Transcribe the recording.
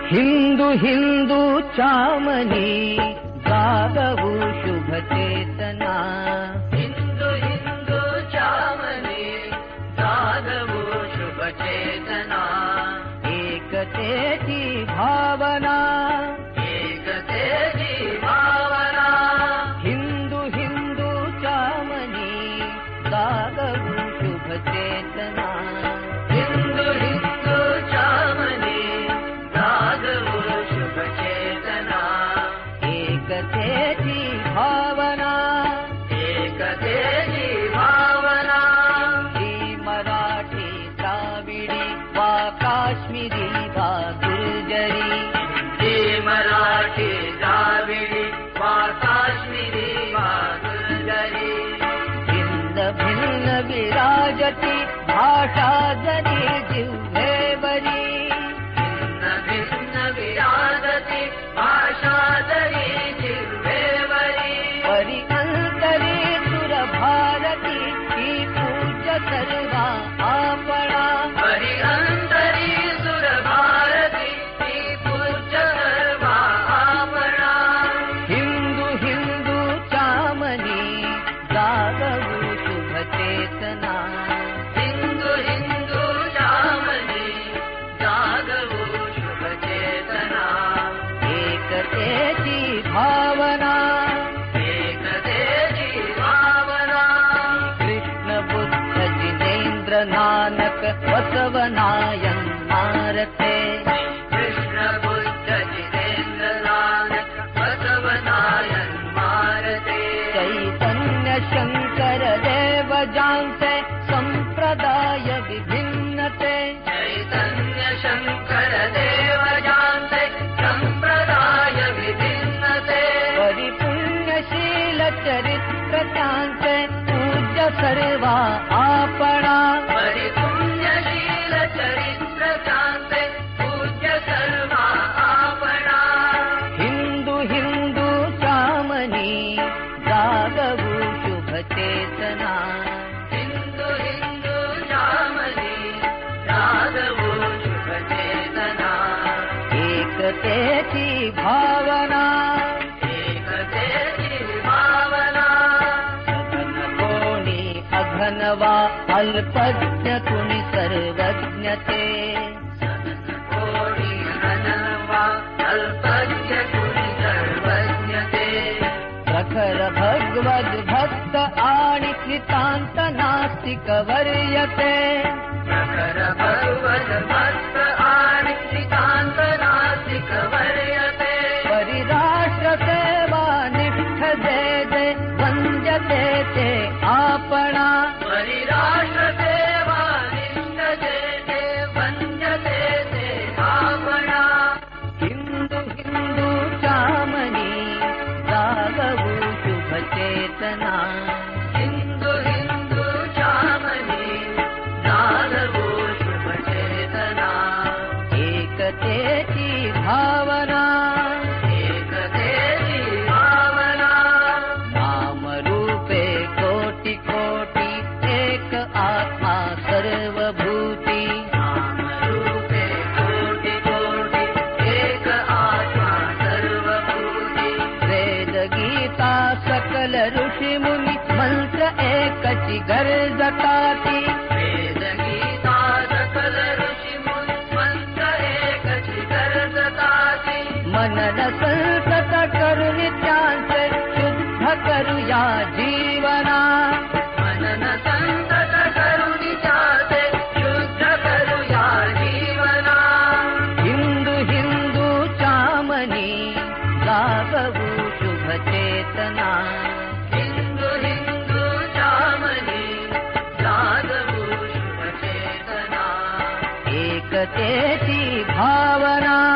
ಹಿಂದೂ ಹಿಂದೂ ಚಾಮನಿ ಜಾಗವು ಶುಭ ಚೇತನ. ಹಿಂದೂ ಹಿಂದೂ ಚಾಮನಿ ಜಾಗವು ಶುಭ ಚೇತನ. ಏಕತೆಜಿ ಭಾವನಾ ಏಕತೆಜಿ ಭಾವನಾ. ಹಿಂದೂ ಹಿಂದೂ ಚಾಮನಿ ಜಾಗವು ಶುಭ ಚೇತನ. ಹಿಂದೂ ಹಿಂದೂ ಚಾಮನಿ ಜಾಗವು ಶುಭ ಚೇತನ. ಏಕತೆಜಿ ಭಾವನಾ ಏಕತೆಜಿ ಭಾವನಾ. ಈ ಮರಾಠಿ ದ್ರಾವಿಡಿ ವಾ ಕಾಶ್ಮೀರಿ ವಾ ಗುರ್ಜರಿ. ಈ ಮರಾಠಿ ದ್ರಾವಿಡಿ ವಾ ಕಾಶ್ಮೀರಿ ವಾ ಗುರ್ಜರಿ. ಭಿನ್ನ ಭಿನ್ನ ವಿರಾಜತಿ ಭಾಷಾ ಜನಿ जिह्वे बरी. भिन्न भिन्न विराजति भाषा दरी जिह्वे बरी. परि अंतरे सुर भारती की पूज्य सर्वा आपणा. परि अंतरी सुर भारती की पूज्य सर्वा आपणा. हिंदू हिंदू चामनी जागवू शुभ चेतना. हिंदू हिंदू चामनी जागवू शुभ चेतना. एकतेची भावना एकतेजी भावना. कृष्ण बुद्ध जिनेन्द्र नानक बसवनायन मारते. कृष्ण बुद्ध जिनेन्द्र नानक बसवनायन मारते. चैतन्य शंकर देव जानते संप्रदाय विभिन्नते. चैतन्य शंकर देव जानते संप्रदाय विभिन्नते. परिपुण्यशील चरित्र चांते पूज्य सर्वा आपणा. परिपुण्यशील चरित्र जानते पूज्य सर्वा आपणा. हिंदू हिंदू चामनी जागवू शुभ चेतना. हिंदू हिंदू चामनी जागवू शुभ चेतना. एकतेची भावना एकतेजी भावना. सघन कोणी अघनवा अल्पज्ञ कुणी सर्वज्ञते. कोणी अनवा अल्पज्ञ कुणी सर्वज्ञते. प्रखर भगवद भक्त आणि कृतांत नास्तिक वर्यते. प्रखर भगवद भक्त आणि श्रीकांत नासिक वर्यते. परिराष्ट्र सेवा निष्ठ जे जे वंद्यते ते आपणा. परिराष्ट्र सेवा निष्ठ जे जे वंद्यते ते आपणा. हिंदू हिंदू चामनी जागवू शुभ चेतना. हिंदू हिंदू चामनी जागवू शुभ चेतना. एकतेची भावना एकतेजी भावना. नाम रूपे कोटि कोटि एक आत्मा सर्वभूती. नामरूपे कोटि कोटि एक आत्मा सर्वभूती. वेद गीता सकल ऋषी मुनी मंत्र एकची गरजताती. वेद गीता सकल ऋषी मुनी मंत्र एकची गरजताती. मनन संसत करुनि त्यांचे शुद्ध करूया जीवना. मनन संतत करुणी चाते शुद्ध करूया जीवना. हिंदू हिंदू चामनी जागवू शुभ चेतना. हिंदू हिंदू चामनी जागवू शुभ चेतना. एकतेची भावना